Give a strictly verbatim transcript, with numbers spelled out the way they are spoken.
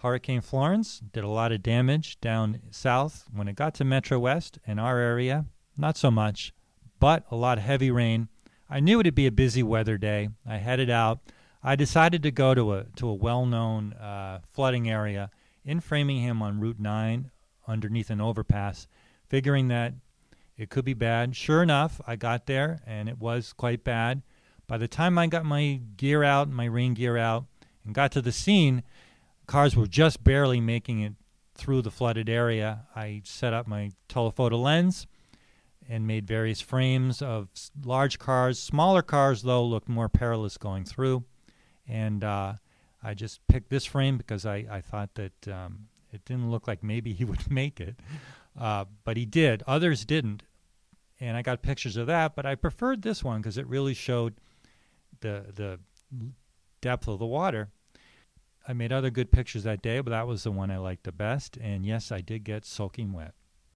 Hurricane Florence did a lot of damage down south. When it got to Metro West and our area, not so much, but a lot of heavy rain. I knew it'd be a busy weather day. I headed out. I decided to go to a to a well-known uh, flooding area in Framingham on Route nine underneath an overpass, figuring that it could be bad. Sure enough, I got there, and it was quite bad. By the time I got my gear out, my rain gear out, and got to the scene, cars were just barely making it through the flooded area. I set up my telephoto lens and made various frames of large cars. Smaller cars, though, looked more perilous going through. And uh, I just picked this frame because I, I thought that um, it didn't look like maybe he would make it. Uh, but he did. Others didn't. And I got pictures of that, but I preferred this one because it really showed the the depth of the water. I made other good pictures that day, but that was the one I liked the best. And yes, I did get soaking wet.